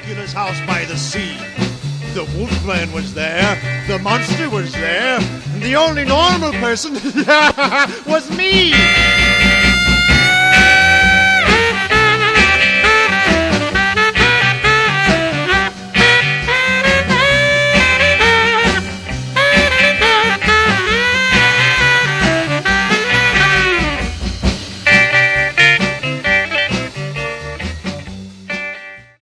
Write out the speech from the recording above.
Dracula's house by the sea. The Wolfman was there, the monster was there, and the only normal person was me.